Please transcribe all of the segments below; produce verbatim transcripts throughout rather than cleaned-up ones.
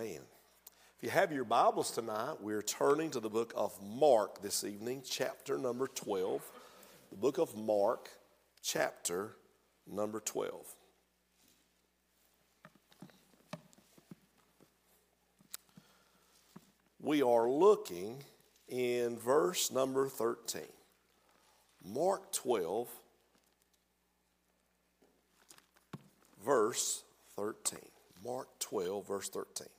Amen. If you have your Bibles tonight, we're turning to the book of Mark this evening, chapter number twelve. The book of Mark, chapter number twelve. We are looking in verse number thirteen. Mark twelve, verse thirteen. Mark twelve, verse thirteen.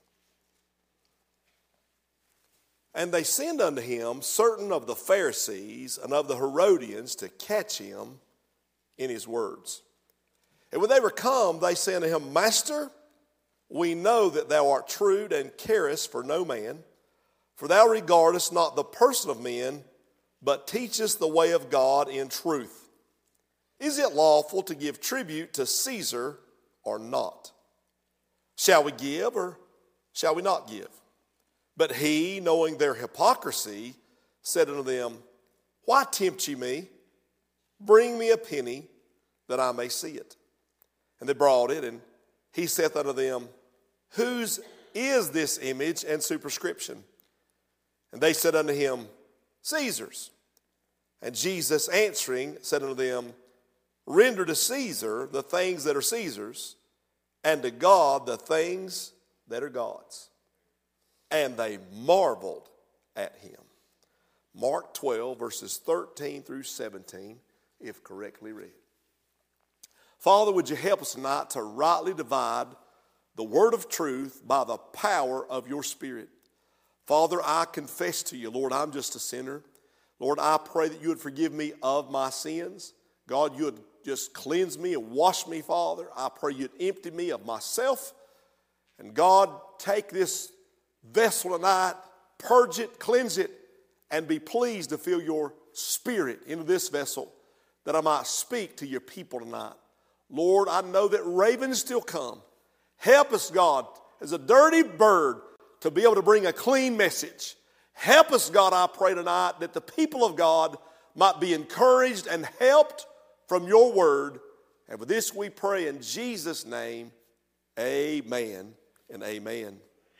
And they sent unto him certain of the Pharisees and of the Herodians to catch him in his words. And when they were come, they said unto him, Master, we know that thou art true and carest for no man, for thou regardest not the person of men, but teachest the way of God in truth. Is it lawful to give tribute to Caesar or not? Shall we give or shall we not give? But he, knowing their hypocrisy, said unto them, Why tempt ye me? Bring me a penny, that I may see it. And they brought it, and he saith unto them, Whose is this image and superscription? And they said unto him, Caesar's. And Jesus answering said unto them, Render to Caesar the things that are Caesar's, and to God the things that are God's. And they marveled at him. Mark twelve, verses thirteen through seventeen, if correctly read. Father, would you help us tonight to rightly divide the word of truth by the power of your Spirit. Father, I confess to you, Lord, I'm just a sinner. Lord, I pray that you would forgive me of my sins. God, you would just cleanse me and wash me, Father. I pray you'd empty me of myself. And God, take this vessel tonight, purge it, cleanse it, and be pleased to fill your Spirit into this vessel that I might speak to your people tonight. Lord, I know that ravens still come. Help us, God, as a dirty bird to be able to bring a clean message. Help us, God, I pray tonight, that the people of God might be encouraged and helped from your word. And with this we pray in Jesus' name, amen and amen.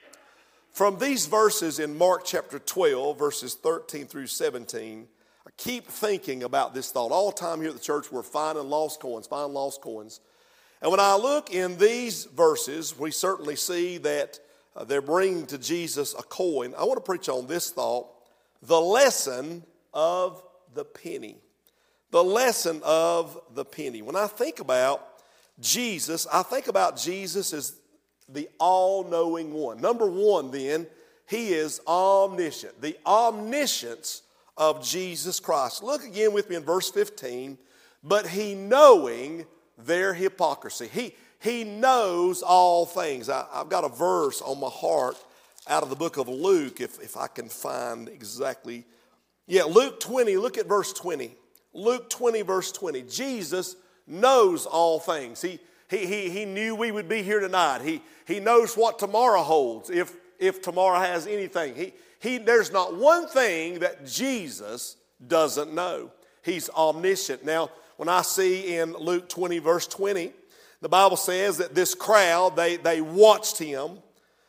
From these verses in Mark chapter twelve, verses thirteen through seventeen, I keep thinking about this thought. All the time here at the church, we're finding lost coins, finding lost coins. And when I look in these verses, we certainly see that uh, they're bringing to Jesus a coin. I want to preach on this thought, the lesson of the penny. The lesson of the penny. When I think about Jesus, I think about Jesus as the all-knowing one. Number one, then, he is omniscient. The omniscience of Jesus Christ. Look again with me in verse fifteen. But he knowing their hypocrisy. He, he knows all things. I, I've got a verse on my heart out of the book of Luke, if, if I can find exactly. Yeah, Luke twenty, look at verse twenty. Luke twenty, verse twenty. Jesus knows all things. He, he, he, he knew we would be here tonight. He, he knows what tomorrow holds, if, if tomorrow has anything. He, he, there's not one thing that Jesus doesn't know. He's omniscient. Now, when I see in Luke twenty, verse twenty, the Bible says that this crowd, they, they watched him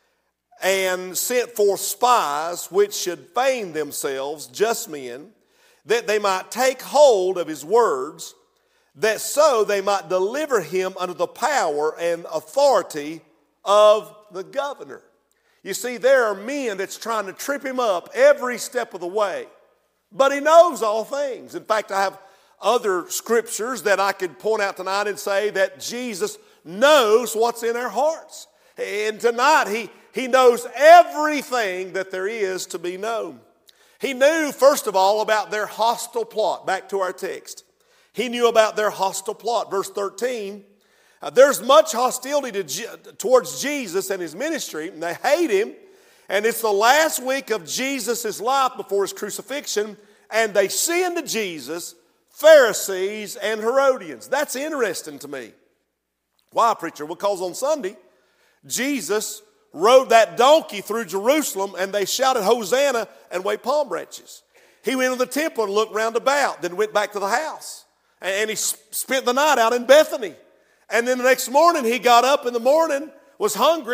and sent forth spies which should feign themselves just men, that they might take hold of his words, that so they might deliver him under the power and authority of the governor. You see, there are men that's trying to trip him up every step of the way, but he knows all things. In fact, I have other scriptures that I could point out tonight and say that Jesus knows what's in our hearts. And tonight, he, he knows everything that there is to be known. He knew, first of all, about their hostile plot. Back to our text. He knew about their hostile plot. Verse thirteen, uh, there's much hostility to, towards Jesus and his ministry, and they hate him. And it's the last week of Jesus' life before his crucifixion, and they send to Jesus Pharisees and Herodians. That's interesting to me. Why, preacher? Because on Sunday, Jesus rode that donkey through Jerusalem, and they shouted Hosanna and waved palm branches. He went to the temple and looked round about, then went back to the house. And he spent the night out in Bethany. And then the next morning, he got up in the morning, was hungry,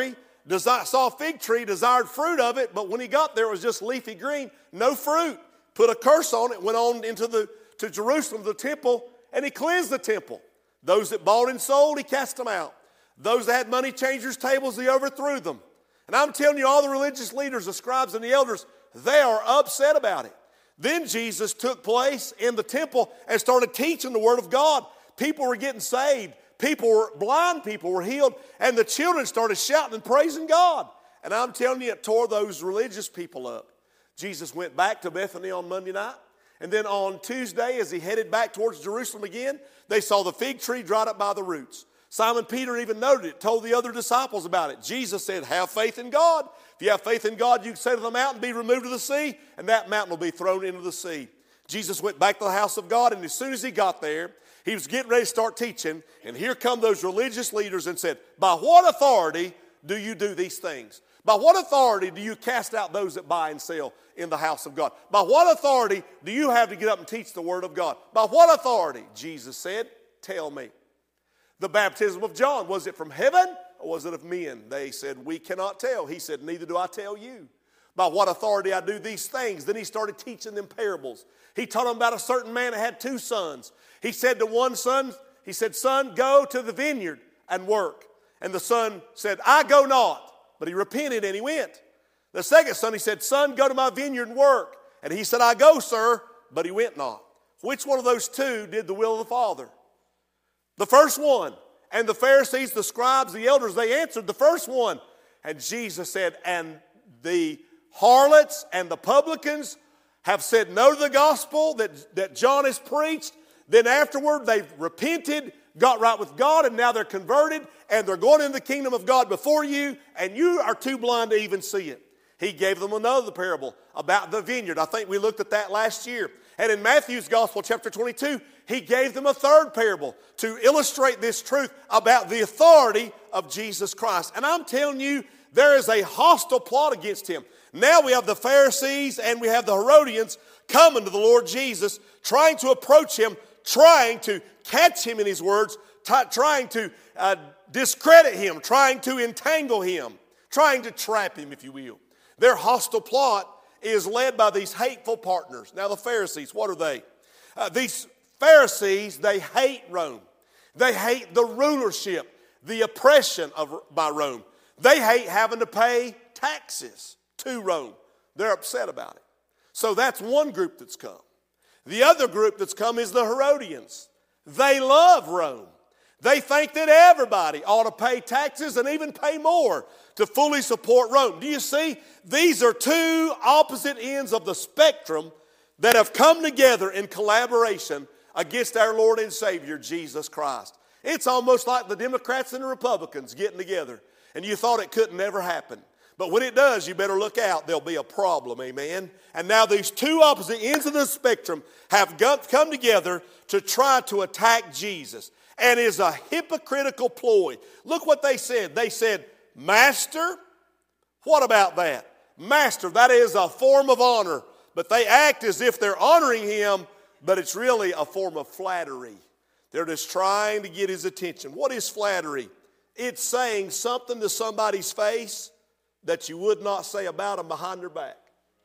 desi- saw a fig tree, desired fruit of it, but when he got there, it was just leafy green, no fruit. Put a curse on it, went on into the to Jerusalem, the temple, and he cleansed the temple. Those that bought and sold, he cast them out. Those that had money changers' tables, he overthrew them. And I'm telling you, all the religious leaders, the scribes and the elders, they are upset about it. Then Jesus took place in the temple and started teaching the Word of God. People were getting saved. People were, blind people were healed. And the children started shouting and praising God. And I'm telling you, it tore those religious people up. Jesus went back to Bethany on Monday night. And then on Tuesday, as he headed back towards Jerusalem again, they saw the fig tree dried up by the roots. Simon Peter even noted it, told the other disciples about it. Jesus said, have faith in God. If you have faith in God, you can say to the mountain, be removed to the sea, and that mountain will be thrown into the sea. Jesus went back to the house of God, and as soon as he got there, he was getting ready to start teaching, and here come those religious leaders and said, by what authority do you do these things? By what authority do you cast out those that buy and sell in the house of God? By what authority do you have to get up and teach the Word of God? By what authority? Jesus said, tell me. The baptism of John, was it from heaven or was it of men? They said, we cannot tell. He said, neither do I tell you. By what authority I do these things? Then he started teaching them parables. He taught them about a certain man that had two sons. He said to one son, he said, son, go to the vineyard and work. And the son said, I go not. But he repented and he went. The second son, he said, son, go to my vineyard and work. And he said, I go, sir, but he went not. Which one of those two did the will of the Father? The first one. And the Pharisees, the scribes, the elders, they answered the first one. And Jesus said, and the harlots and the publicans have said no to the gospel that, that John has preached. Then afterward, they've repented, got right with God, and now they're converted, and they're going into the kingdom of God before you, and you are too blind to even see it. He gave them another parable about the vineyard. I think we looked at that last year. And in Matthew's Gospel, chapter twenty-two, he gave them a third parable to illustrate this truth about the authority of Jesus Christ. And I'm telling you, there is a hostile plot against him. Now we have the Pharisees and we have the Herodians coming to the Lord Jesus, trying to approach him, trying to catch him in his words, t- trying to uh, discredit him, trying to entangle him, trying to trap him, if you will. Their hostile plot is led by these hateful partners. Now the Pharisees, what are they? Uh, these Pharisees, they hate Rome. They hate the rulership, the oppression of by Rome. They hate having to pay taxes to Rome. They're upset about it. So that's one group that's come. The other group that's come is the Herodians. They love Rome. They think that everybody ought to pay taxes and even pay more to fully support Rome. Do you see? These are two opposite ends of the spectrum that have come together in collaboration against our Lord and Savior, Jesus Christ. It's almost like the Democrats and the Republicans getting together, and you thought it couldn't never happen. But when it does, you better look out. There'll be a problem, amen? And now these two opposite ends of the spectrum have come together to try to attack Jesus. And is a hypocritical ploy. Look what they said. They said, Master, what about that? Master, that is a form of honor. But they act as if they're honoring him, but it's really a form of flattery. They're just trying to get his attention. What is flattery? It's saying something to somebody's face that you would not say about them behind their back.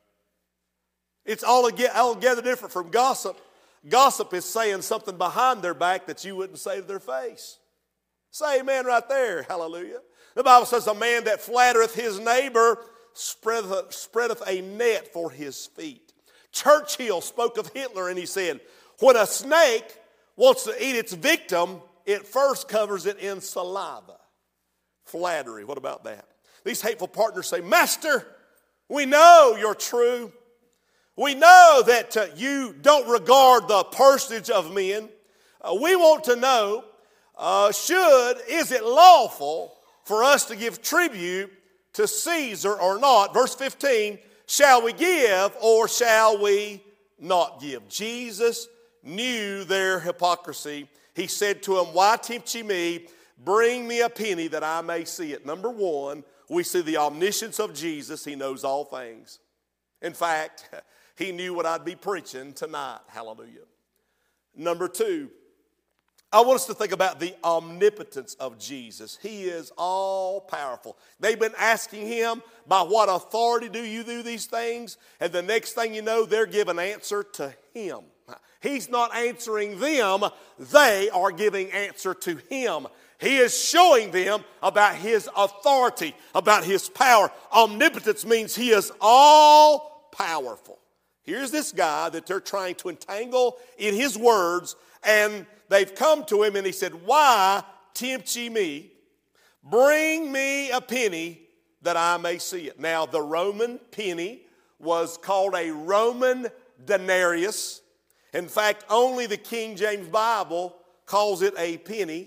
It's altogether different from gossip. Gossip is saying something behind their back that you wouldn't say to their face. Say amen right there. Hallelujah. The Bible says, a man that flattereth his neighbor spreadeth, spreadeth a net for his feet. Churchill spoke of Hitler and he said, when a snake wants to eat its victim, it first covers it in saliva. Flattery. What about that? These hateful partners say, Master, we know you're true. We know that uh, you don't regard the personage of men. Uh, we want to know, uh, should, is it lawful for us to give tribute to Caesar or not? Verse fifteen, shall we give or shall we not give? Jesus knew their hypocrisy. He said to them, why tempt ye me? Bring me a penny that I may see it. Number one, we see the omniscience of Jesus. He knows all things. In fact, he knew what I'd be preaching tonight. Hallelujah. Number two, I want us to think about the omnipotence of Jesus. He is all powerful. They've been asking him, by what authority do you do these things? And the next thing you know, they're giving answer to him. He's not answering them. They are giving answer to him. He is showing them about his authority, about his power. Omnipotence means he is all powerful. Here's this guy that they're trying to entangle in his words, and they've come to him and he said, why tempt ye me? Bring me a penny that I may see it. Now, the Roman penny was called a Roman denarius. In fact, only the King James Bible calls it a penny.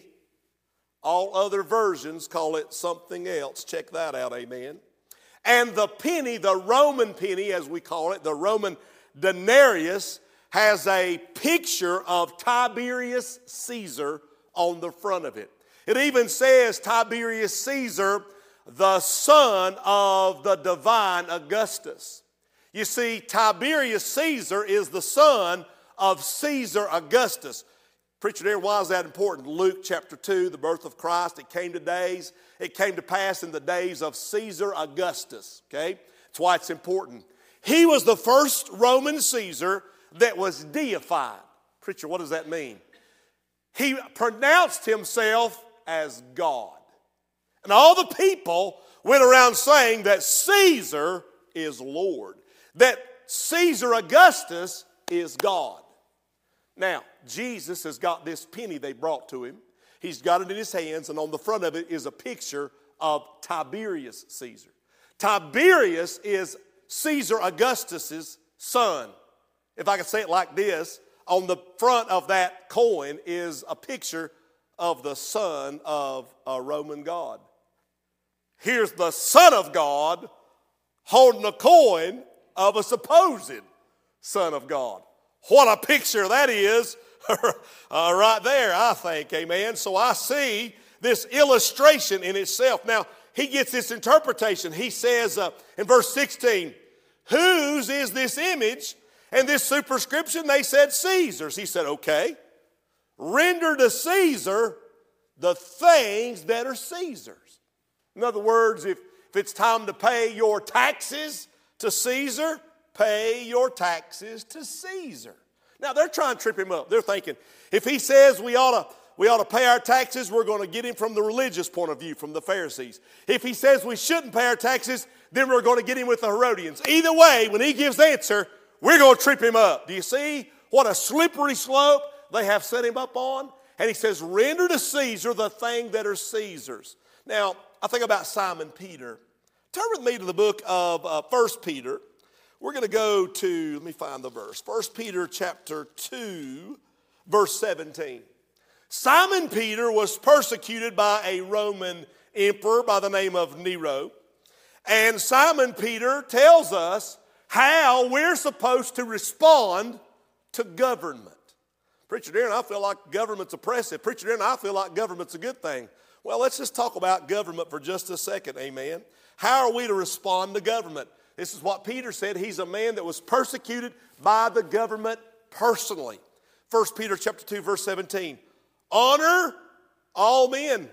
All other versions call it something else. Check that out, amen. And the penny, the Roman penny as we call it, the Roman denarius, has a picture of Tiberius Caesar on the front of it. It even says Tiberius Caesar, the son of the divine Augustus. You see, Tiberius Caesar is the son of Caesar Augustus. Preacher there, why is that important? Luke chapter two, the birth of Christ, it came to days, it came to pass in the days of Caesar Augustus, okay? That's why it's important. He was the first Roman Caesar that was deified. Preacher, what does that mean? He pronounced himself as God. And all the people went around saying that Caesar is Lord, that Caesar Augustus is God. Now, Jesus has got this penny they brought to him. He's got it in his hands, and on the front of it is a picture of Tiberius Caesar. Tiberius is Caesar Augustus's son. If I could say it like this, on the front of that coin is a picture of the son of a Roman god. Here's the Son of God holding a coin of a supposed Son of God. What a picture that is uh, right there, I think, amen. So I see this illustration in itself. Now, he gets this interpretation. He says uh, in verse sixteen, whose is this image and this superscription? They said Caesar's. He said, okay, render to Caesar the things that are Caesar's. In other words, if, if it's time to pay your taxes to Caesar, pay your taxes to Caesar. Now, they're trying to trip him up. They're thinking, if he says we ought to, we ought to pay our taxes, we're going to get him from the religious point of view, from the Pharisees. If he says we shouldn't pay our taxes, then we're going to get him with the Herodians. Either way, when he gives the answer, we're going to trip him up. Do you see what a slippery slope they have set him up on? And he says, render to Caesar the thing that are Caesar's. Now, I think about Simon Peter. Turn with me to the book of uh, First Peter. We're going to go to, let me find the verse. First Peter chapter two, verse seventeen. Simon Peter was persecuted by a Roman emperor by the name of Nero. And Simon Peter tells us how we're supposed to respond to government. Preacher Darren, I feel like government's oppressive. Preacher Darren, I feel like government's a good thing. Well, let's just talk about government for just a second, amen. How are we to respond to government? This is what Peter said. He's a man that was persecuted by the government personally. First Peter chapter two, verse seventeen. Honor all men.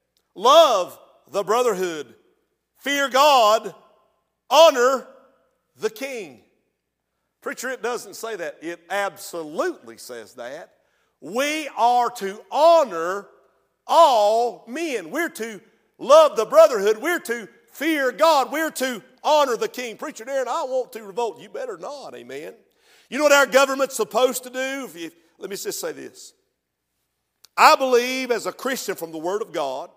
Love the brotherhood. Fear God. Honor the king. Preacher, it doesn't say that. It absolutely says that. We are to honor all men. We're to love the brotherhood. We're to fear God. We're to honor the king. Preacher Darren, I want to revolt. You better not, amen. You know what our government's supposed to do? If you, let me just say this. I believe as a Christian from the Word of God,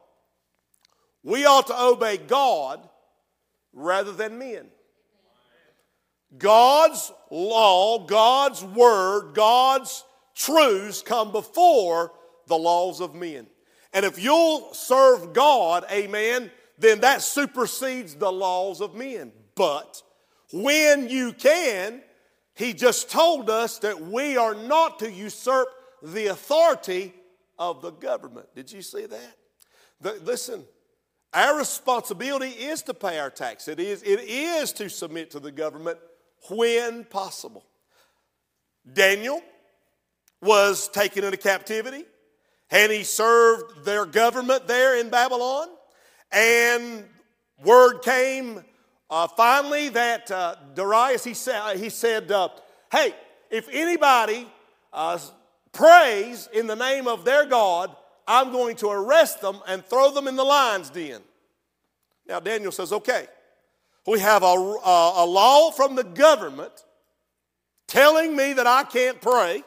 we ought to obey God rather than men. God's law, God's word, God's truths come before the laws of men. And if you'll serve God, amen, then that supersedes the laws of men. But when you can, he just told us that we are not to usurp the authority of the government. Did you see that? The, listen, our responsibility is to pay our tax. It is, it is to submit to the government when possible. Daniel was taken into captivity. and he served their government there in Babylon. And word came uh, finally that uh, Darius, he, sa- he said, uh, hey, if anybody uh, prays in the name of their God, I'm going to arrest them and throw them in the lion's den. Now Daniel says, okay, we have a, a, a law from the government telling me that I can't pray,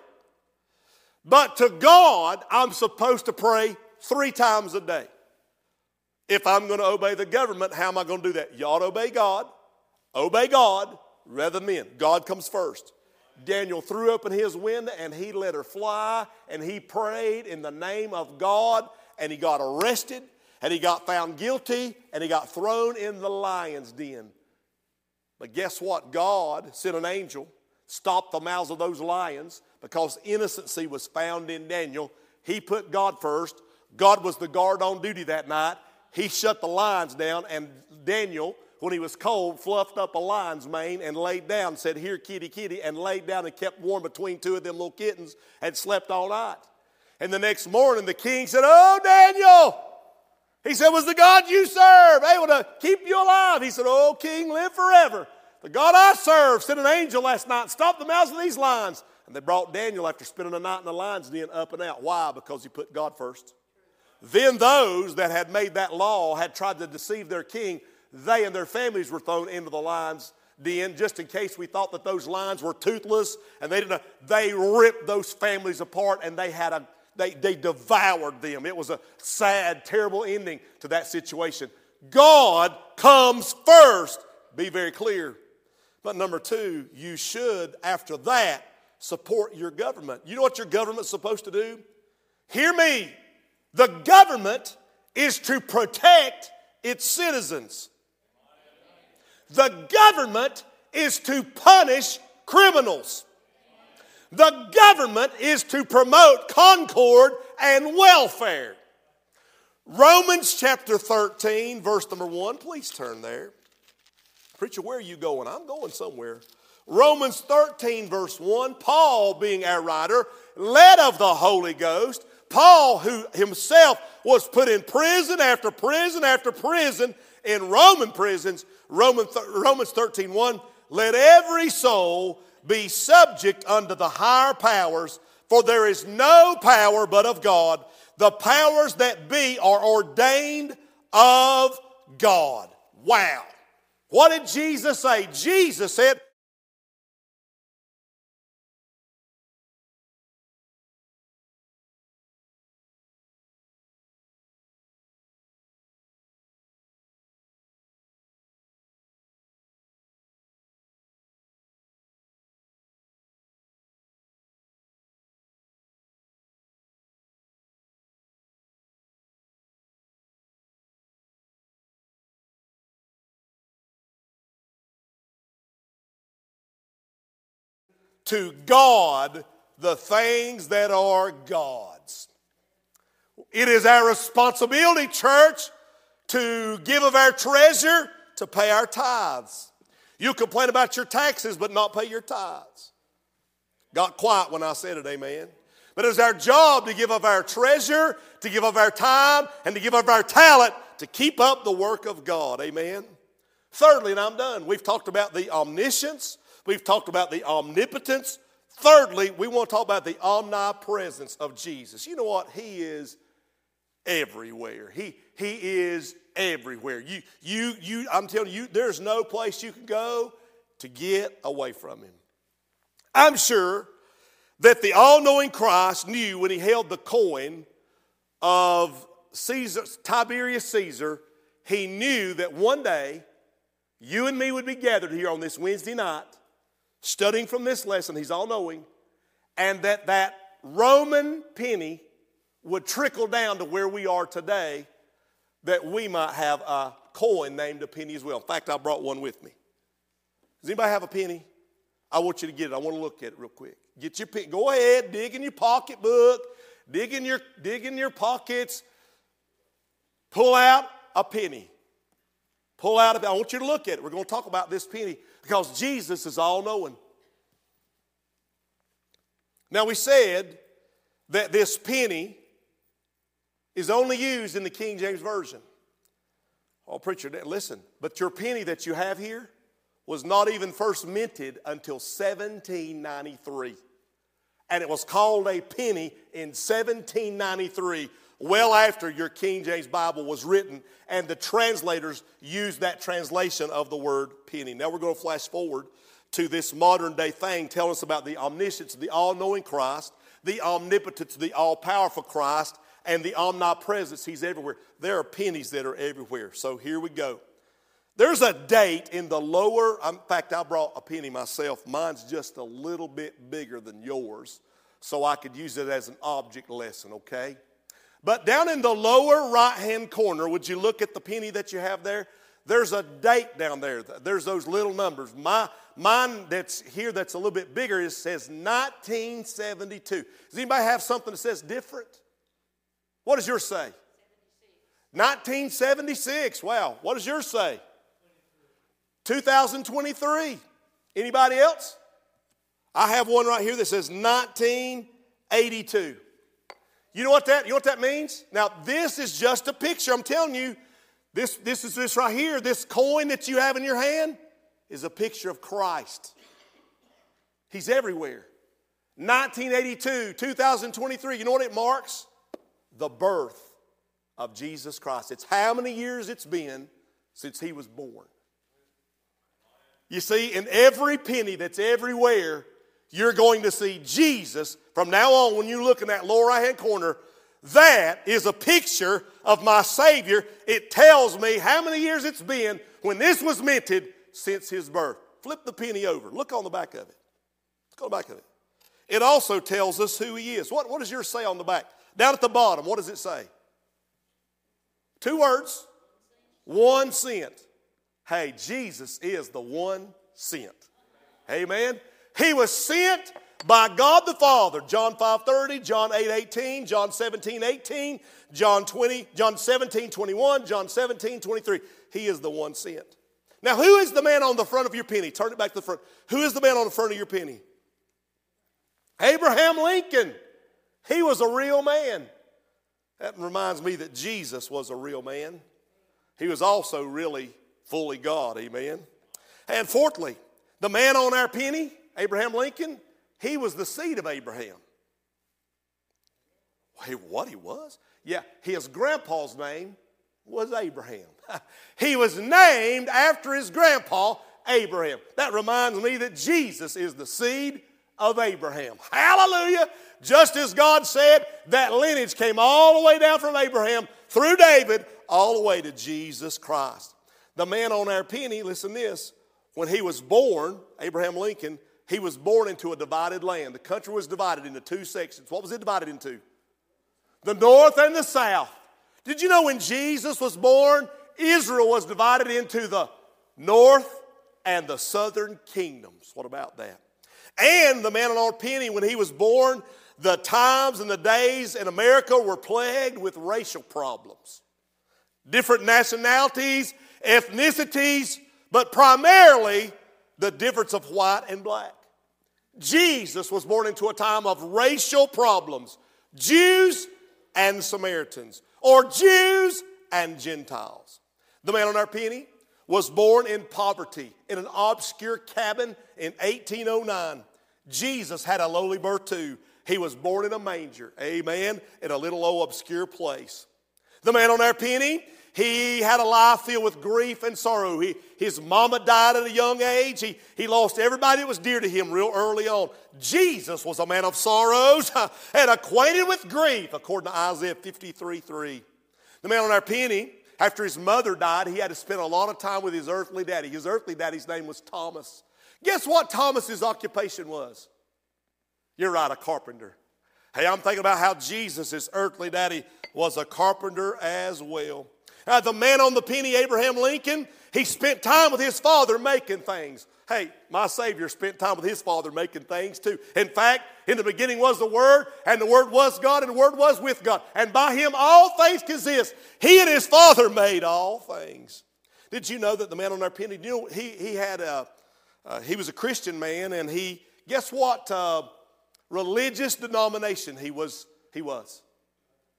but to God, I'm supposed to pray three times a day. If I'm going to obey the government, how am I going to do that? You ought to obey God. Obey God rather than men. God comes first. Daniel threw open his window and he let her fly, and he prayed in the name of God, and he got arrested, and he got found guilty, and he got thrown in the lion's den. But guess what? God sent an angel, stopped the mouths of those lions because innocency was found in Daniel. He put God first. God was the guard on duty that night. He shut the lions down, and Daniel, when he was cold, fluffed up a lion's mane and laid down, said, here, kitty, kitty, and laid down and kept warm between two of them little kittens and slept all night. And the next morning, the king said, oh, Daniel, he said, was the God you serve able to keep you alive? He said, oh, king, live forever. The God I serve sent an angel last night and stopped the mouths of these lions. And they brought Daniel after spending a night in the lion's den up and out. Why? Because he put God first. Then those that had made that law had tried to deceive their king. They and their families were thrown into the lion's den just in case we thought that those lions were toothless. And they didn't. They ripped those families apart, and they had a they they devoured them. It was a sad, terrible ending to that situation. God comes first. Be very clear. But number two, you should, after that, support your government. You know what your government's supposed to do? Hear me. The government is to protect its citizens. The government is to punish criminals. The government is to promote concord and welfare. Romans chapter thirteen, verse number one. Please turn there. Preacher, where are you going? I'm going somewhere. Romans thirteen, verse one. Paul, being our writer, led of the Holy Ghost, Paul, who himself was put in prison after prison after prison in Roman prisons, Roman, Romans thirteen one, let every soul be subject unto the higher powers, for there is no power but of God. The powers that be are ordained of God. Wow. What did Jesus say? Jesus said, to God the things that are God's. It is our responsibility, church, to give of our treasure, to pay our tithes. You complain about your taxes but not pay your tithes. Got quiet when I said it, amen. But it is our job to give of our treasure, to give of our time, and to give of our talent to keep up the work of God, amen. Thirdly, and I'm done, we've talked about the omniscience. We've talked about the omnipotence. Thirdly, we want to talk about the omnipresence of Jesus. You know what? He is everywhere. He, he is everywhere. You, you, you, I'm telling you, there's no place you can go to get away from him. I'm sure that the all-knowing Christ knew when he held the coin of Caesar, Tiberius Caesar, he knew that one day you and me would be gathered here on this Wednesday night studying from this lesson, he's all-knowing, and that that Roman penny would trickle down to where we are today, that we might have a coin named a penny as well. In fact, I brought one with me. Does anybody have a penny? I want you to get it. I want to look at it real quick. Get your penny. Go ahead, dig in your pocketbook, dig in your, dig in your pockets, pull out a penny. Pull out a penny. I want you to look at it. We're going to talk about this penny because Jesus is all-knowing. Now, we said that this penny is only used in the King James Version. Oh, preacher, listen, but your penny that you have here was not even first minted until seventeen ninety-three. And it was called a penny in seventeen ninety-three, well after your King James Bible was written, and the translators used that translation of the word penny. Now we're going to flash forward to this modern day thing, telling us about the omniscience of the all-knowing Christ, the omnipotence of the all-powerful Christ, and the omnipresence. He's everywhere. There are pennies that are everywhere. So here we go. There's a date in the lower, in fact, I brought a penny myself. Mine's just a little bit bigger than yours, so I could use it as an object lesson, okay? But down in the lower right-hand corner, would you look at the penny that you have there? There's a date down there. There's those little numbers. My, mine that's here that's a little bit bigger, it says nineteen seventy-two. Does anybody have something that says different? What does yours say? nineteen seventy-six. Wow. What does yours say? two thousand twenty-three. Anybody else? I have one right here that says nineteen eighty-two. You know what that, you know what that means? Now, this is just a picture. I'm telling you, this, this is this right here. This coin that you have in your hand is a picture of Christ. He's everywhere. nineteen eighty-two, two thousand twenty-three. You know what it marks? The birth of Jesus Christ. It's how many years it's been since he was born. You see, in every penny that's everywhere, you're going to see Jesus. From now on, when you look in that lower right-hand corner, that is a picture of my Savior. It tells me how many years it's been when this was minted since his birth. Flip the penny over. Look on the back of it. Look on the back of it. It also tells us who he is. What, what does yours say on the back? Down at the bottom, what does it say? Two words. One cent. Hey, Jesus is the one cent. Amen. He was sent by God the Father. John five thirty, John eight eighteen, John seventeen eighteen, John twenty, John seventeen twenty-one, John seventeen twenty-three. He is the one sent. Now, who is the man on the front of your penny? Turn it back to the front. Who is the man on the front of your penny? Abraham Lincoln. He was a real man. That reminds me that Jesus was a real man. He was also really fully God, amen. And fourthly, the man on our penny, Abraham Lincoln, he was the seed of Abraham. Hey, what he was? Yeah, his grandpa's name was Abraham. He was named after his grandpa, Abraham. That reminds me that Jesus is the seed of Abraham. Hallelujah. Just as God said, that lineage came all the way down from Abraham through David all the way to Jesus Christ. The man on our penny, listen to this, when he was born, Abraham Lincoln, he was born into a divided land. The country was divided into two sections. What was it divided into? The north and the south. Did you know when Jesus was born, Israel was divided into the north and the southern kingdoms? What about that? And the man on our penny, when he was born, the times and the days in America were plagued with racial problems. Different nationalities, ethnicities, but primarily the difference of white and black. Jesus was born into a time of racial problems. Jews and Samaritans, or Jews and Gentiles. The man on our penny was born in poverty in an obscure cabin in eighteen oh nine. Jesus had a lowly birth too. He was born in a manger, amen, in a little old obscure place. The man on our penny, he had a life filled with grief and sorrow. He, his mama died at a young age. He, he lost everybody that was dear to him real early on. Jesus was a man of sorrows and acquainted with grief, according to Isaiah fifty-three three. The man on our penny, after his mother died, he had to spend a lot of time with his earthly daddy. His earthly daddy's name was Thomas. Guess what Thomas's occupation was? You're right, a carpenter. Hey, I'm thinking about how Jesus, his earthly daddy, was a carpenter as well. Uh, the man on the penny, Abraham Lincoln, he spent time with his father making things. Hey, my Savior spent time with his father making things too. In fact, in the beginning was the Word, and the Word was God, and the Word was with God. And by him all things consist. He and his father made all things. Did you know that the man on our penny, you know, he, he had a, uh, he was a Christian man, and he, guess what uh, religious denomination he was? He was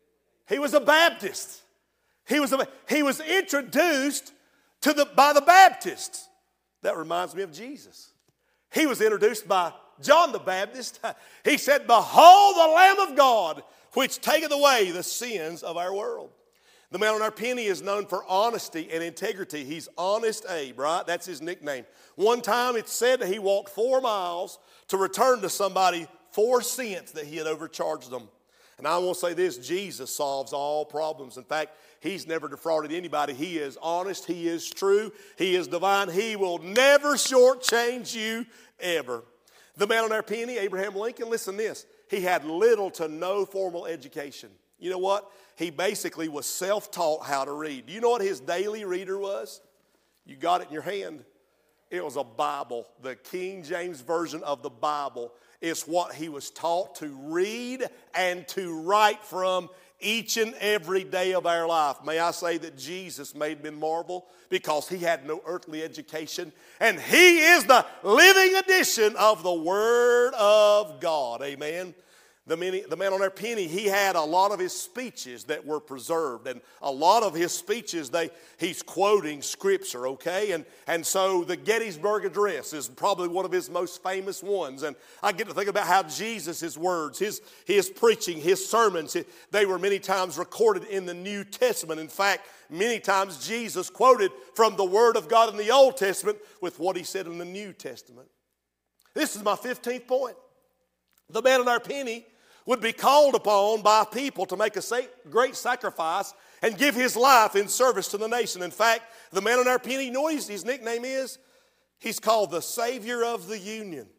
He was a Baptist. He was, a, he was introduced to the, by the Baptists. That reminds me of Jesus. He was introduced by John the Baptist. He said, "Behold the Lamb of God, which taketh away the sins of our world." The man on our penny is known for honesty and integrity. He's Honest Abe, right? That's his nickname. One time it's said that he walked four miles to return to somebody four cents that he had overcharged them. And I want to say this, Jesus solves all problems. In fact, he's never defrauded anybody. He is honest. He is true. He is divine. He will never shortchange you ever. The man on our penny, Abraham Lincoln, listen to this. He had little to no formal education. You know what? He basically was self-taught how to read. Do you know what his daily reader was? You got it in your hand. It was a Bible. The King James Version of the Bible is what he was taught to read and to write from each and every day of our life. May I say that Jesus made men marvel because he had no earthly education, and he is the living edition of the Word of God. Amen. The man, the man on our penny, he had a lot of his speeches that were preserved. And a lot of his speeches, they he's quoting Scripture, okay? And, and so the Gettysburg Address is probably one of his most famous ones. And I get to think about how Jesus' words, his, his preaching, his sermons, they were many times recorded in the New Testament. In fact, many times Jesus quoted from the Word of God in the Old Testament with what he said in the New Testament. This is my fifteenth point. The man on our penny would be called upon by people to make a great sacrifice and give his life in service to the nation. In fact, the man on our penny, you know what his, his nickname is? He's called the Savior of the Union.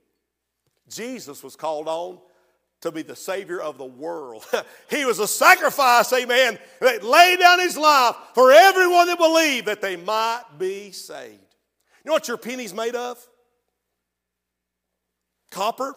Jesus was called on to be the Savior of the world. He was a sacrifice, amen, that laid down his life for everyone that believed that they might be saved. You know what your penny's made of? Copper.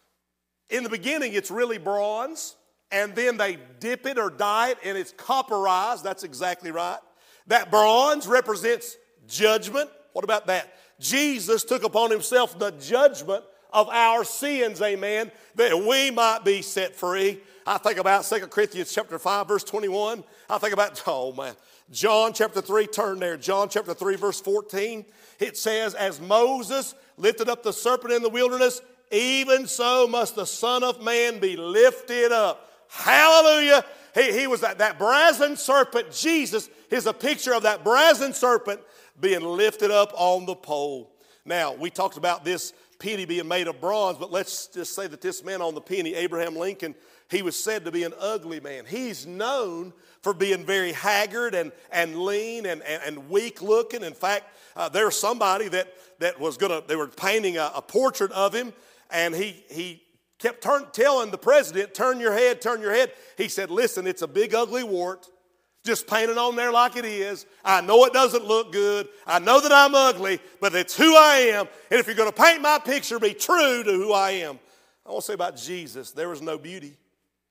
In the beginning, it's really bronze, and then they dip it or dye it, and it's copperized. That's exactly right. That bronze represents judgment. What about that? Jesus took upon himself the judgment of our sins, amen, that we might be set free. I think about Second Corinthians chapter five, verse twenty-one. I think about, oh man, John chapter three, turn there. John chapter three, verse fourteen. It says, as Moses lifted up the serpent in the wilderness, even so must the Son of Man be lifted up. Hallelujah. He, he was that, that brazen serpent. Jesus is a picture of that brazen serpent being lifted up on the pole. Now, we talked about this penny being made of bronze, but let's just say that this man on the penny, Abraham Lincoln, he was said to be an ugly man. He's known for being very haggard and, and lean and, and, and weak looking. In fact, uh, there's somebody that, that was going to, they were painting a, a portrait of him. And he he kept turn, telling the president, turn your head, turn your head. He said, listen, it's a big ugly wart. Just paint it on there like it is. I know it doesn't look good. I know that I'm ugly, but it's who I am. And if you're going to paint my picture, be true to who I am. I want to say about Jesus, there was no beauty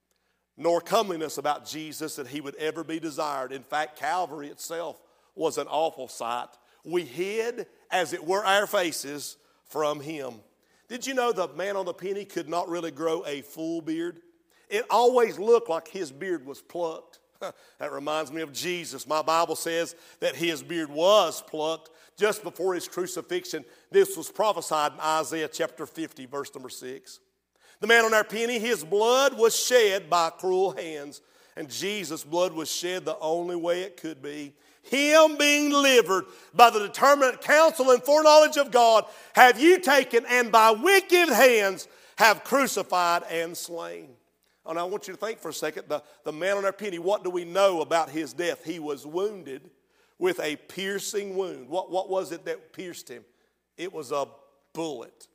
nor comeliness about Jesus that he would ever be desired. In fact, Calvary itself was an awful sight. We hid, as it were, our faces from him. Did you know the man on the penny could not really grow a full beard? It always looked like his beard was plucked. That reminds me of Jesus. My Bible says that his beard was plucked just before his crucifixion. This was prophesied in Isaiah chapter fifty, verse number six. The man on our penny, his blood was shed by cruel hands, and Jesus' blood was shed the only way it could be. Him being delivered by the determinate counsel and foreknowledge of God, have you taken and by wicked hands have crucified and slain. And I want you to think for a second, the, the man on our penny, what do we know about his death? He was wounded with a piercing wound. What, what was it that pierced him? It was a bullet.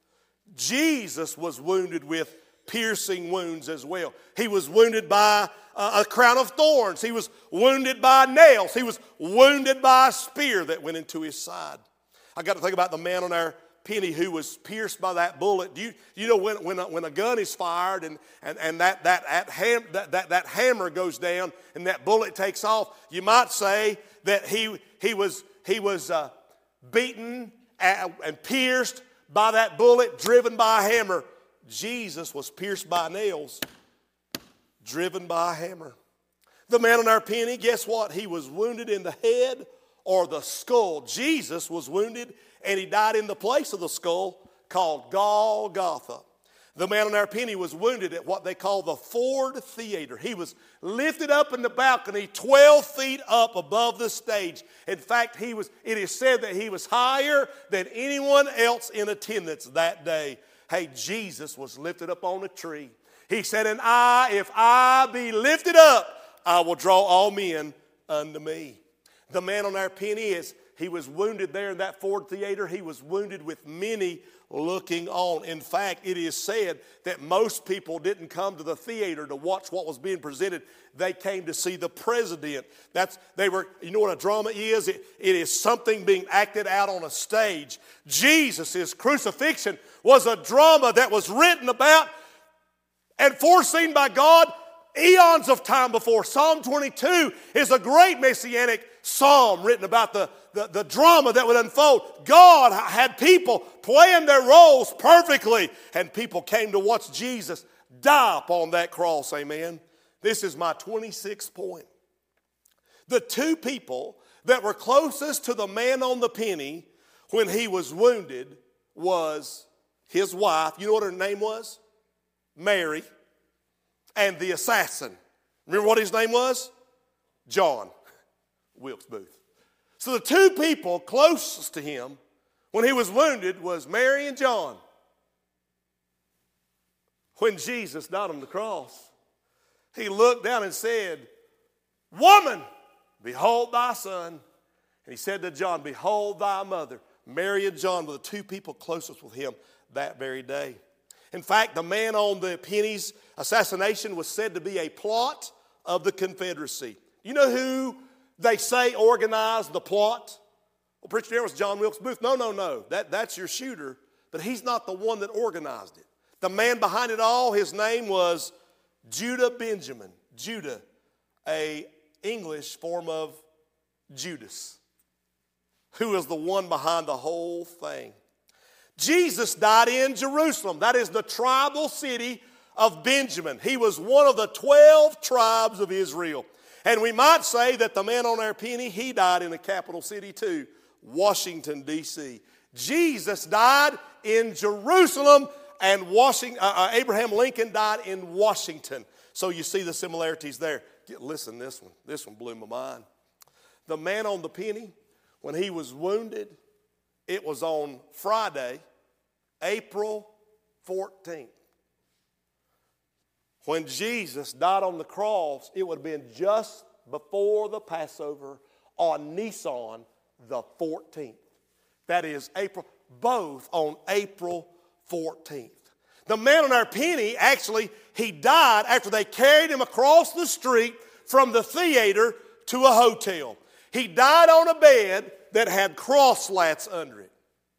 Jesus was wounded with piercing wounds as well. He was wounded by a crown of thorns. He was wounded by nails. He was wounded by a spear that went into his side. I got to think about the man on our penny who was pierced by that bullet. Do you, you know when, when, a, when a gun is fired and, and, and that, that, that, ham, that, that, that hammer goes down and that bullet takes off, you might say that he, he was, he was uh, beaten and, and pierced by that bullet, driven by a hammer. Jesus was pierced by nails, driven by a hammer. The man on our penny, guess what? He was wounded in the head or the skull. Jesus was wounded and he died in the place of the skull called Golgotha. The man on our penny was wounded at what they call the Ford Theater. He was lifted up in the balcony twelve feet up above the stage. In fact, he was. It is said that he was higher than anyone else in attendance that day. Hey, Jesus was lifted up on a tree. He said, and I, if I be lifted up, I will draw all men unto me. The man on our penny is, he was wounded there in that Ford Theater. He was wounded with many looking on. In fact, it is said that most people didn't come to the theater to watch what was being presented. They came to see the president. That's they were. You know what a drama is? It, it is something being acted out on a stage. Jesus' crucifixion was a drama that was written about and foreseen by God eons of time before. Psalm twenty-two is a great messianic psalm written about the, the, the drama that would unfold. God had people playing their roles perfectly, and people came to watch Jesus die upon that cross. Amen. This is my twenty-sixth point. The two people that were closest to the man on the penny when he was wounded was his wife. You know what her name was? Mary. And the assassin. Remember what his name was? John Wilkes Booth. So the two people closest to him when he was wounded was Mary and John. When Jesus died on the cross, he looked down and said, woman, behold thy son. And he said to John, behold thy mother. Mary and John were the two people closest with him that very day. In fact, the man on the penny's assassination was said to be a plot of the Confederacy. You know who they say organized the plot? Well, preacher, there was John Wilkes Booth. No, no, no. That, that's your shooter, but he's not the one that organized it. The man behind it all, his name was Judah Benjamin. Judah, a English form of Judas, who was the one behind the whole thing. Jesus died in Jerusalem. That is the tribal city of Benjamin. He was one of the twelve tribes of Israel. And we might say that the man on our penny, he died in the capital city too, Washington, D C Jesus died in Jerusalem, and Washington, uh, uh, Abraham Lincoln died in Washington. So you see the similarities there. Listen, this one, this one blew my mind. The man on the penny, when he was wounded, it was on Friday, April fourteenth. When Jesus died on the cross, it would have been just before the Passover on Nisan the fourteenth. That is April, both on April fourteenth. The man on our penny, actually, he died after they carried him across the street from the theater to a hotel. He died on a bed that had cross slats under it.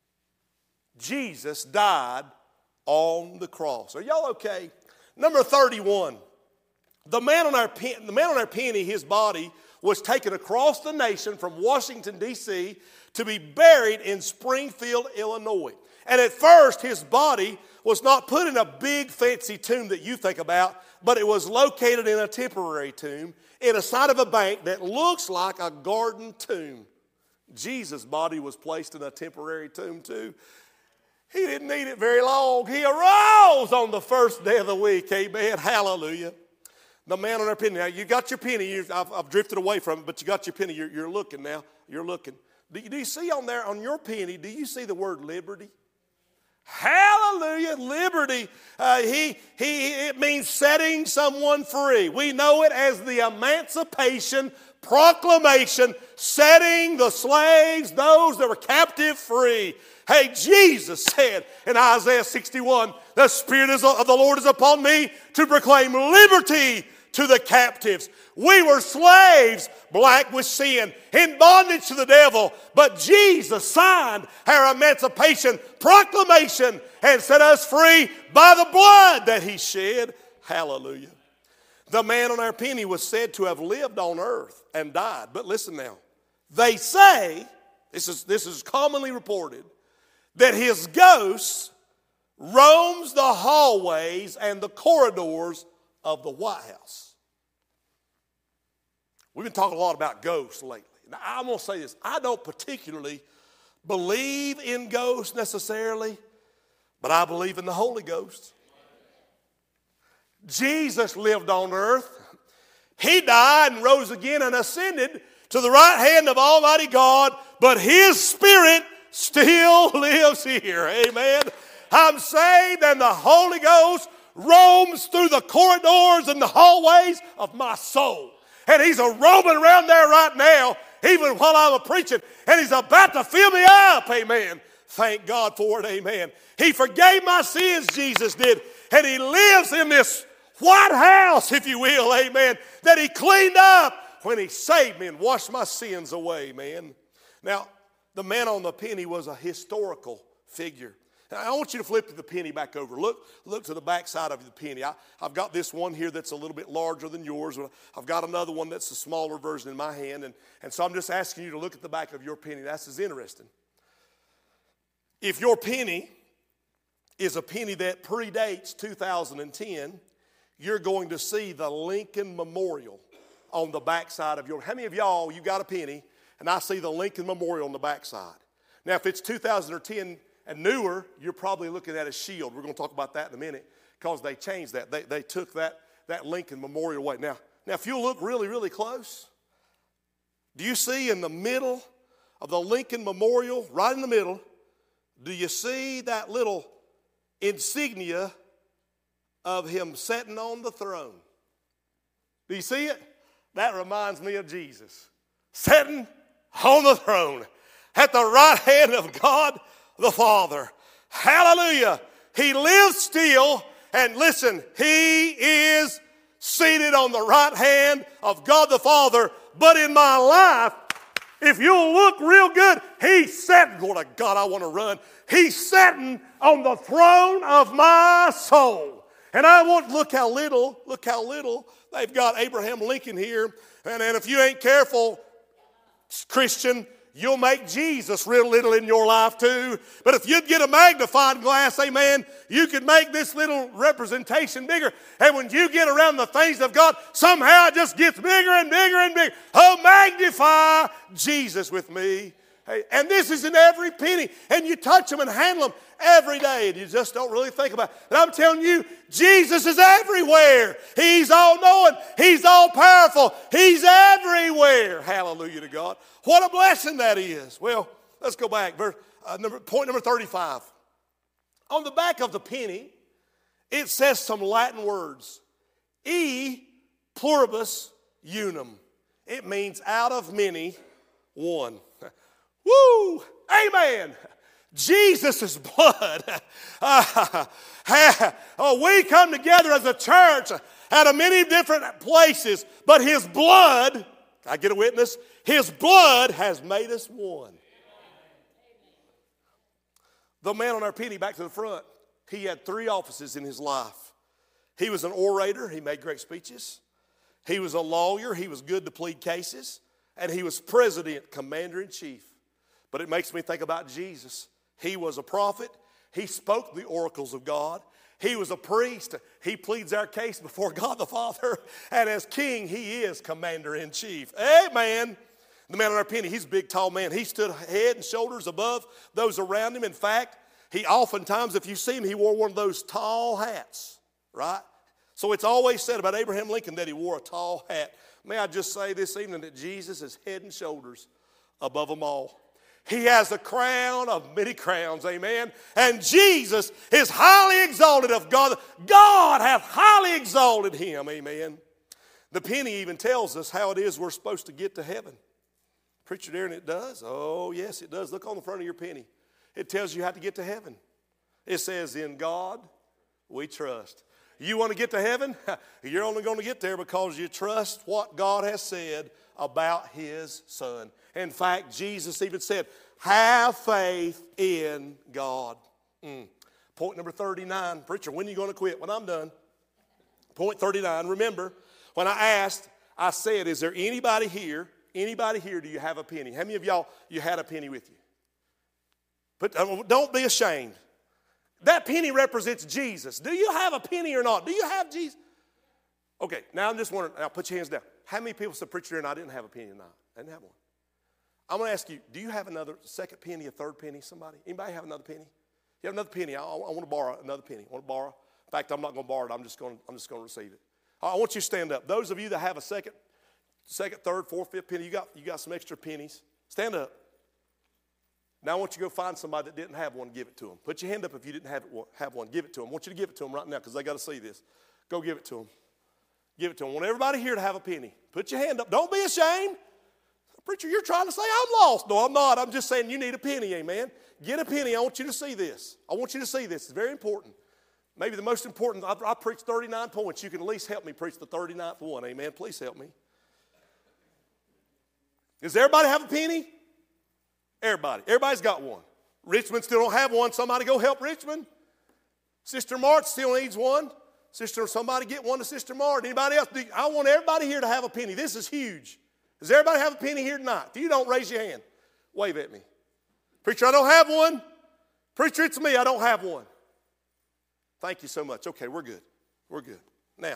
Jesus died on the cross. Are y'all okay? Number thirty-one. The man on our pen, the man on our penny, his body was taken across the nation from Washington, D C to be buried in Springfield, Illinois. And at first, his body was not put in a big fancy tomb that you think about, but it was located in a temporary tomb in a side of a bank that looks like a garden tomb. Jesus' body was placed in a temporary tomb too. He didn't need it very long. He arose on the first day of the week. Amen. Hallelujah. The man on our penny. Now, you got your penny. You, I've, I've drifted away from it, but you got your penny. You're, you're looking now. You're looking. Do you, do you see on there, on your penny, do you see the word liberty? Hallelujah. Liberty. Uh, he, he, it means setting someone free. We know it as the Emancipation Proclamation, setting the slaves, those that were captive, free. Hey, Jesus said in Isaiah sixty-one, the Spirit of the Lord is upon me to proclaim liberty to the captives. We were slaves, black with sin, in bondage to the devil, but Jesus signed our Emancipation Proclamation and set us free by the blood that He shed. Hallelujah. The man on our penny was said to have lived on earth and died. But listen now, they say, this is, this is commonly reported, that his ghost roams the hallways and the corridors of the White House. We've been talking a lot about ghosts lately. Now, I'm going to say this. I don't particularly believe in ghosts necessarily, but I believe in the Holy Ghost. Jesus lived on earth. He died and rose again and ascended to the right hand of Almighty God, but His Spirit still lives here. Amen. I'm saved, and the Holy Ghost roams through the corridors and the hallways of my soul. And He's a roaming around there right now, even while I'm preaching, and He's about to fill me up. Amen. Thank God for it. Amen. He forgave my sins, Jesus did, and He lives in this White House, if you will. Amen. That He cleaned up when He saved me and washed my sins away, man. Now, the man on the penny was a historical figure. Now, I want you to flip the penny back over. Look, look to the back side of the penny. I, I've got this one here that's a little bit larger than yours. I've got another one that's a smaller version in my hand. And, and so I'm just asking you to look at the back of your penny. That's as interesting. If your penny is a penny that predates two thousand ten, you're going to see the Lincoln Memorial on the back side of your. How many of y'all, you got a penny, and I see the Lincoln Memorial on the back side? Now, if it's two thousand ten and newer, you're probably looking at a shield. We're going to talk about that in a minute because they changed that. They, they took that, that Lincoln Memorial away. Now, now, if you look really, really close, do you see in the middle of the Lincoln Memorial, right in the middle, do you see that little insignia of Him sitting on the throne? Do you see it? That reminds me of Jesus sitting on the throne at the right hand of God the Father. Hallelujah. He lives still, and listen, He is seated on the right hand of God the Father. But in my life, if you'll look real good, He's sitting. Lord of God, I want to run. He's sitting on the throne of my soul. And I want, look how little, look how little they've got Abraham Lincoln here. And, and if you ain't careful, Christian, you'll make Jesus real little in your life too. But if you'd get a magnifying glass, amen, you could make this little representation bigger. And when you get around the things of God, somehow it just gets bigger and bigger and bigger. Oh, magnify Jesus with me. Hey, and this is in every penny. And you touch them and handle them every day. And you just don't really think about it. But I'm telling you, Jesus is everywhere. He's all-knowing. He's all-powerful. He's everywhere. Hallelujah to God. What a blessing that is. Well, let's go back. Verse, uh, number, point number thirty-five. On the back of the penny, it says some Latin words. E pluribus unum. It means out of many, one. Woo! Amen. Jesus' blood. Uh, oh, we come together as a church out of many different places, but His blood, I get a witness, His blood has made us one. The man on our penny, back to the front, he had three offices in his life. He was an orator. He made great speeches. He was a lawyer. He was good to plead cases. And he was president, commander-in-chief. But it makes me think about Jesus. He was a prophet. He spoke the oracles of God. He was a priest. He pleads our case before God the Father. And as king, He is commander-in-chief. Amen. The man on our penny, he's a big, tall man. He stood head and shoulders above those around him. In fact, he oftentimes, if you see him, he wore one of those tall hats, right? So it's always said about Abraham Lincoln that he wore a tall hat. May I just say this evening that Jesus is head and shoulders above them all. He has a crown of many crowns, amen. And Jesus is highly exalted of God. God hath highly exalted Him, amen. The penny even tells us how it is we're supposed to get to heaven. Preacher Darren, it does? Oh, yes, it does. Look on the front of your penny. It tells you how to get to heaven. It says, in God we trust. You want to get to heaven? You're only going to get there because you trust what God has said about His Son. In fact, Jesus even said, have faith in God. Mm. Point number thirty-nine. Preacher, when are you going to quit? When I'm done. Point thirty-nine. Remember, when I asked, I said, is there anybody here, anybody here, do you have a penny? How many of y'all, you had a penny with you? But uh, don't be ashamed. That penny represents Jesus. Do you have a penny or not? Do you have Jesus? Okay, now I'm just wondering, now put your hands down. how many people said, preacher, and I didn't have a penny tonight? I didn't have one. I'm going to ask you, do you have another second penny, a third penny, somebody? Anybody have another penny? You have another penny. I, I want to borrow another penny. I want to borrow. In fact, I'm not going to borrow it. I'm just going to, I'm just going to receive it. I want you to stand up. Those of you that have a second, second, third, fourth, fifth penny, you got, you got some extra pennies. Stand up. Now I want you to go find somebody that didn't have one and give it to them. Put your hand up if you didn't have, it, have one. Give it to them. I want you to give it to them right now because they got to see this. Go give it to them. Give it to them. I want everybody here to have a penny. Put your hand up. Don't be ashamed. Preacher, you're trying to say I'm lost. No, I'm not. I'm just saying you need a penny, amen. Get a penny. I want you to see this. I want you to see this. It's very important. Maybe the most important. I, I preached thirty-nine points. You can at least help me preach the thirty-ninth one, amen. Please help me. Does everybody have a penny? Everybody. Everybody's got one. Richmond still don't have one. Somebody go help Richmond. Sister Mart still needs one. Sister, somebody get one to Sister Mart. Anybody else? I want everybody here to have a penny. This is huge. Does everybody have a penny here tonight? If you don't, raise your hand. Wave at me. Preacher, I don't have one. Preacher, it's me. I don't have one. Thank you so much. Okay, we're good. We're good. Now,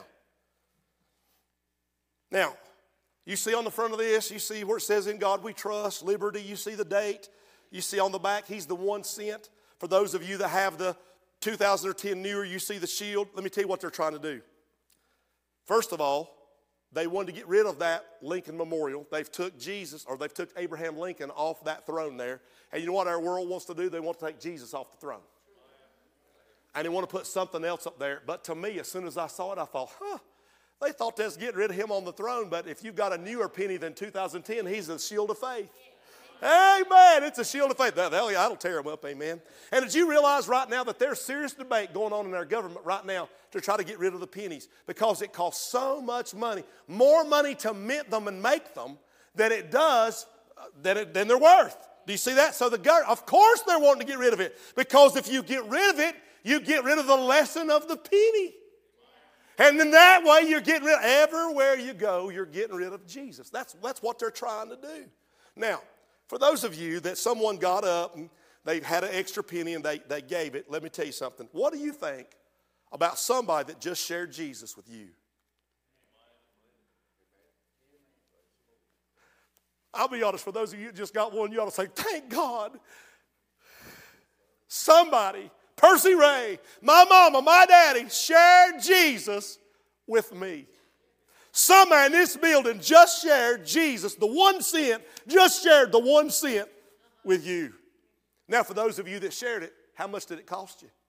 now, you see on the front of this, you see where it says, in God we trust, liberty. You see the date. You see on the back, he's the one sent. For those of you that have the two thousand ten newer, you see the shield. Let me tell you what they're trying to do. First of all, they wanted to get rid of that Lincoln Memorial. They've took Jesus, or they've took Abraham Lincoln off that throne there. And you know what our world wants to do? They want to take Jesus off the throne. And they want to put something else up there. But to me, as soon as I saw it, I thought, huh, they thought they was getting rid of him on the throne. But if you've got a newer penny than two thousand ten, he's a shield of faith. Amen. It's a shield of faith. That'll tear them up, amen. And did you realize right now that there's serious debate going on in our government right now to try to get rid of the pennies because it costs so much money, more money to mint them and make them than it does, uh, than, it, than they're worth. Do you see that? So the government, of course they're wanting to get rid of it because if you get rid of it, you get rid of the lesson of the penny. And in that way, you're getting rid of, everywhere you go, you're getting rid of Jesus. That's, that's what they're trying to do. Now, for those of you that someone got up and they had an extra penny and they, they gave it, let me tell you something. What do you think about somebody that just shared Jesus with you? I'll be honest, for those of you that just got one, you ought to say, thank God. Somebody, Percy Ray, my mama, my daddy, shared Jesus with me. Somebody in this building just shared Jesus, the one cent, just shared the one cent with you. Now, for those of you that shared it, how much did it cost you?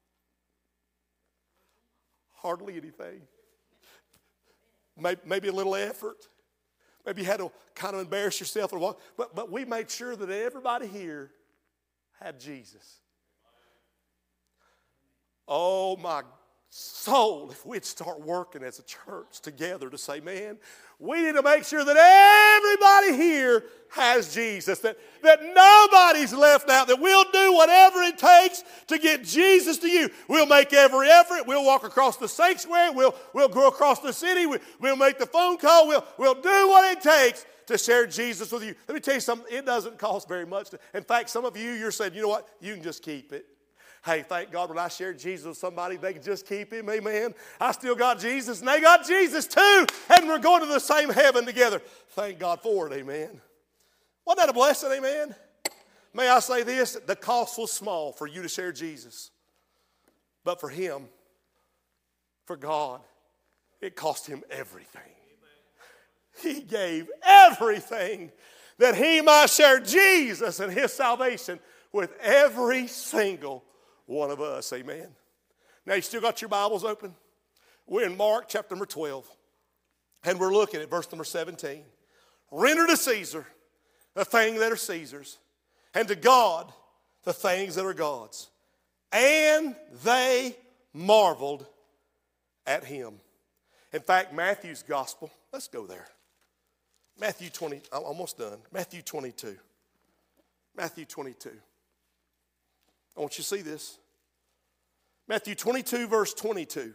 Hardly anything. Maybe, maybe a little effort. Maybe you had to kind of embarrass yourself or what. But, but we made sure that everybody here had Jesus. Oh, my soul, if we'd start working as a church together to say, man, we need to make sure that everybody here has Jesus, that, that nobody's left out, that we'll do whatever it takes to get Jesus to you. We'll make every effort. We'll walk across the sanctuary. We'll, we'll go across the city. We, we'll make the phone call. We'll, we'll do what it takes to share Jesus with you. Let me tell you something. It doesn't cost very much. To, in fact, some of you, you're saying, you know what? You can just keep it. Hey, thank God when I shared Jesus with somebody, they could just keep him, amen. I still got Jesus, and they got Jesus too, and we're going to the same heaven together. Thank God for it, amen. Wasn't that a blessing, amen? May I say this, the cost was small for you to share Jesus. But for him, for God, it cost him everything. He gave everything that he might share Jesus and his salvation with every single one of us, amen. Now, you still got your Bibles open? We're in Mark chapter number twelve, and we're looking at verse number seventeen. Render to Caesar the things that are Caesar's, and to God the things that are God's. And they marveled at him. In fact, Matthew's gospel, let's go there. Matthew twenty, I'm almost done. Matthew twenty-two. Matthew twenty-two. I want you to see this. Matthew twenty-two, verse twenty-two.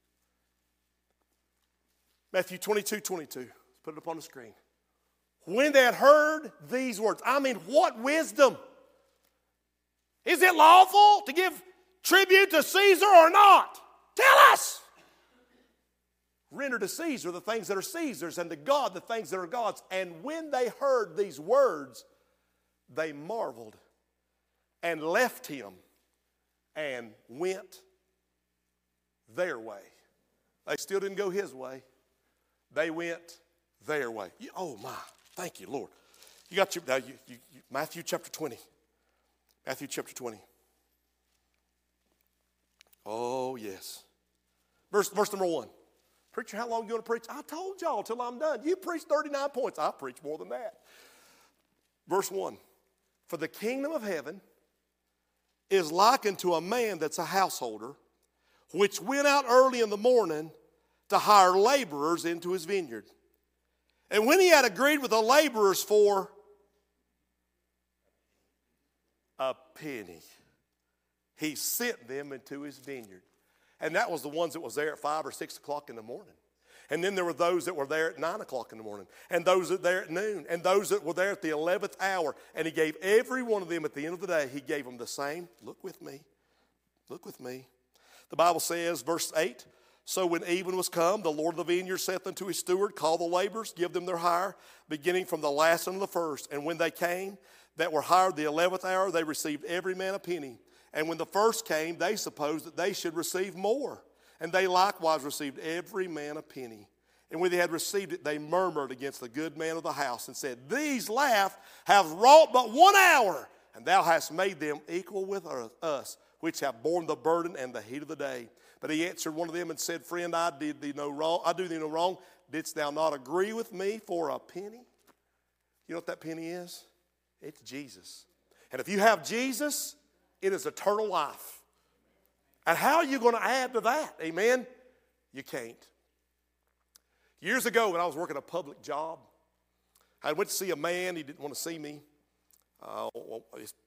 Matthew twenty-two, twenty-two. Let's put it up on the screen. When they had heard these words, I mean, what wisdom? Is it lawful to give tribute to Caesar or not? Tell us. Render to Caesar the things that are Caesar's, and to God the things that are God's. And when they heard these words, they marveled and left him and went their way. They still didn't go his way. They went their way. Oh my, thank you, Lord. You got your, now you, you, you, Matthew chapter twenty. Matthew chapter twenty. Oh yes. Verse, verse number one. Preacher, how long are you going to preach? I told y'all till I'm done. You preach thirty-nine points. I preach more than that. Verse one. For the kingdom of heaven is likened to a man that's a householder, which went out early in the morning to hire laborers into his vineyard. And when he had agreed with the laborers for a penny, he sent them into his vineyard. And that was the ones that was there at five or six o'clock in the morning. And then there were those that were there at nine o'clock in the morning. And those that were there at noon. And those that were there at the eleventh hour. And he gave every one of them at the end of the day, he gave them the same. Look with me. Look with me. The Bible says, verse eight, so when even was come, the Lord of the vineyard saith unto his steward, call the laborers, give them their hire, beginning from the last unto the first. And when they came, that were hired the eleventh hour, they received every man a penny. And when the first came, they supposed that they should receive more. And they likewise received every man a penny. And when they had received it, they murmured against the good man of the house and said, these laugh have wrought but one hour, and thou hast made them equal with us, which have borne the burden and the heat of the day. But he answered one of them and said, friend, I did thee no wrong. I do thee no wrong. Didst thou not agree with me for a penny? You know what that penny is? It's Jesus. And if you have Jesus, it is eternal life. And how are you going to add to that? Amen? You can't. Years ago when I was working a public job, I went to see a man. He didn't want to see me. Uh, well,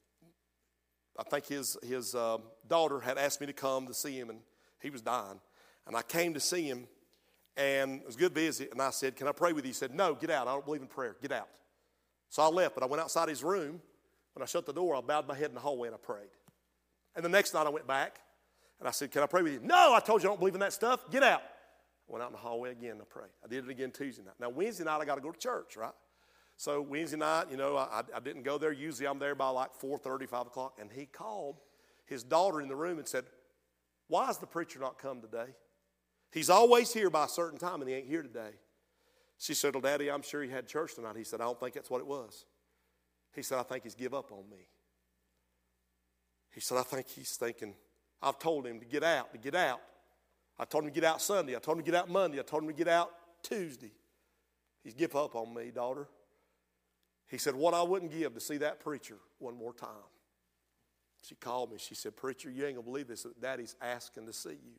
I think his, his uh, daughter had asked me to come to see him, and he was dying. And I came to see him, and it was a good visit. And I said, can I pray with you? He said, no, get out. I don't believe in prayer. Get out. So I left, but I went outside his room. When I shut the door, I bowed my head in the hallway and I prayed. And the next night I went back and I said, can I pray with you? No, I told you I don't believe in that stuff. Get out. I went out in the hallway again and I prayed. I did it again Tuesday night. Now, Wednesday night I got to go to church, right? So Wednesday night, you know, I, I didn't go there. Usually I'm there by like four thirty, five o'clock. And he called his daughter in the room and said, why has the preacher not come today? He's always here by a certain time and he ain't here today. She said, well, Daddy, I'm sure he had church tonight. He said, I don't think that's what it was. He said, I think he's give up on me. He said, I think he's thinking, I've told him to get out, to get out. I told him to get out Sunday. I told him to get out Monday. I told him to get out Tuesday. He's give up on me, daughter. He said, what I wouldn't give to see that preacher one more time. She called me. She said, preacher, you ain't going to believe this. Daddy's asking to see you.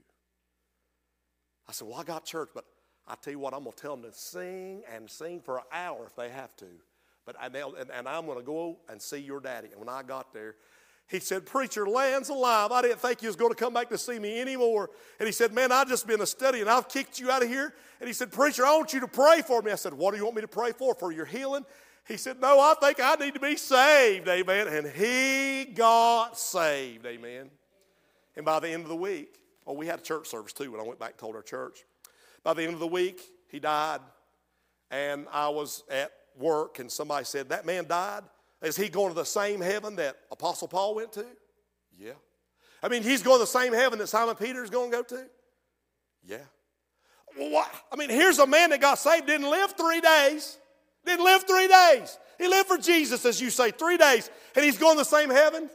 I said, well, I got church, but I tell you what, I'm going to tell them to sing and sing for an hour if they have to. But I, and, and I'm going to go and see your daddy. And when I got there, he said, preacher, land's alive. I didn't think you was going to come back to see me anymore. And he said, man, I've just been a study and I've kicked you out of here. And he said, preacher, I want you to pray for me. I said, what do you want me to pray for? For your healing? He said, no, I think I need to be saved, amen. And he got saved, amen. And by the end of the week, oh, we had a church service too when I went back and told our church. By the end of the week, he died. And I was at work and somebody said, that man died? Is he going to the same heaven that Apostle Paul went to? Yeah. I mean, he's going to the same heaven that Simon Peter is going to go to? Yeah. Well, what? I mean, here's a man that got saved, didn't live three days. Didn't live three days. He lived for Jesus, as you say, three days. And he's going to the same heaven?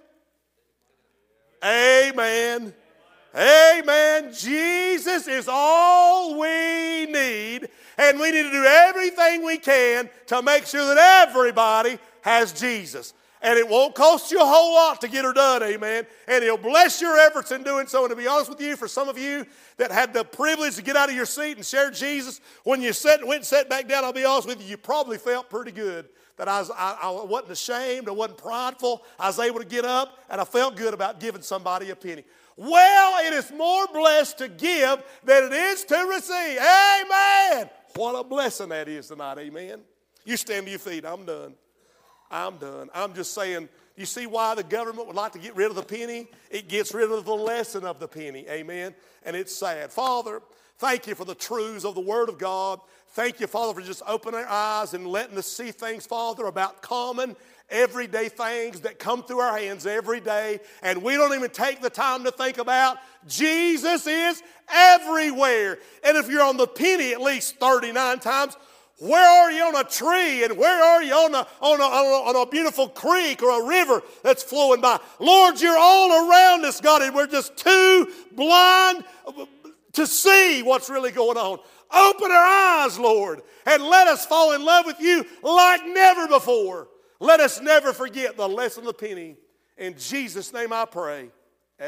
Amen. Amen. Jesus is all we need. And we need to do everything we can to make sure that everybody has Jesus. And it won't cost you a whole lot to get her done, amen. And he'll bless your efforts in doing so. And to be honest with you, for some of you that had the privilege to get out of your seat and share Jesus, when you sat, went and sat back down, I'll be honest with you, you probably felt pretty good. That I, was, I, I wasn't ashamed, I wasn't prideful. I was able to get up, and I felt good about giving somebody a penny. Well, it is more blessed to give than it is to receive. Amen. What a blessing that is tonight, amen. You stand to your feet. I'm done. I'm done. I'm just saying, you see why the government would like to get rid of the penny? It gets rid of the lesson of the penny, amen. And it's sad. Father, Thank you for the truths of the Word of God. Thank you, Father, for just opening our eyes and letting us see things, Father, about common, everyday things that come through our hands every day, and we don't even take the time to think about. Jesus is everywhere. And if you're on the penny at least thirty-nine times, where are you on a tree? And where are you on a, on a, on a, on a beautiful creek or a river that's flowing by? Lord, you're all around us, God, and we're just too blind to see what's really going on. Open our eyes, Lord, and let us fall in love with you like never before. Let us never forget the lesson of the penny. In Jesus' name I pray.